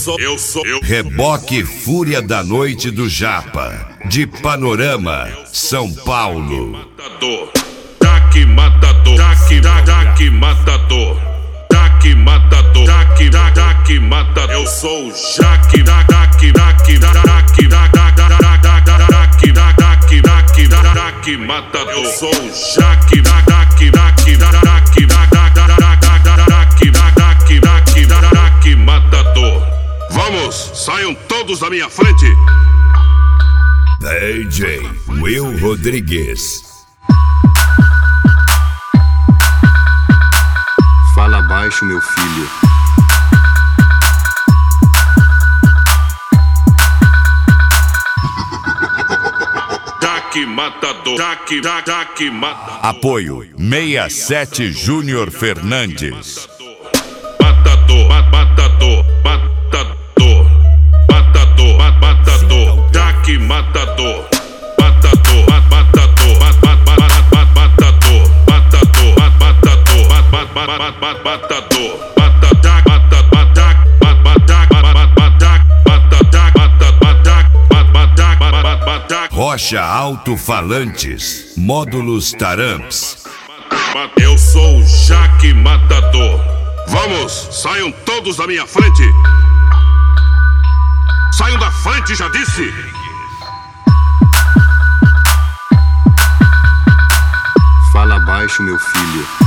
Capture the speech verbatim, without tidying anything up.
sou, eu sou, eu. Reboque Fúria da Noite do Japa, de Panorama, São Paulo. Matador, Jaque Matador, Jaque, Jaque Matador, Jaque Matador, Jaque, Jaque Matador. Eu sou o Jaque, Jaque, Jaque, Jaque, Jaque, Jaque, Jaque, Jaque Matador. Eu sou o Jaque, Jaque, Jaque, Jaque, Jaque, Jaque, Jaque Matador. Vamos, saiam todos da minha frente. D J Will Rodrigues. Fala baixo, meu filho. Jaque Matador, Jaque, Jaque Matador. Apoio sessenta e sete Júnior Fernandes. Matador, matador, matador, matador, matador, Jaque Matador, matador, matador, matador, matador, matador, matador. Rocha Alto-Falantes, Módulos Taramps. Eu sou o Jaque Matador. Vamos, saiam todos da minha frente. Saiam da frente, já disse. Fala baixo, meu filho.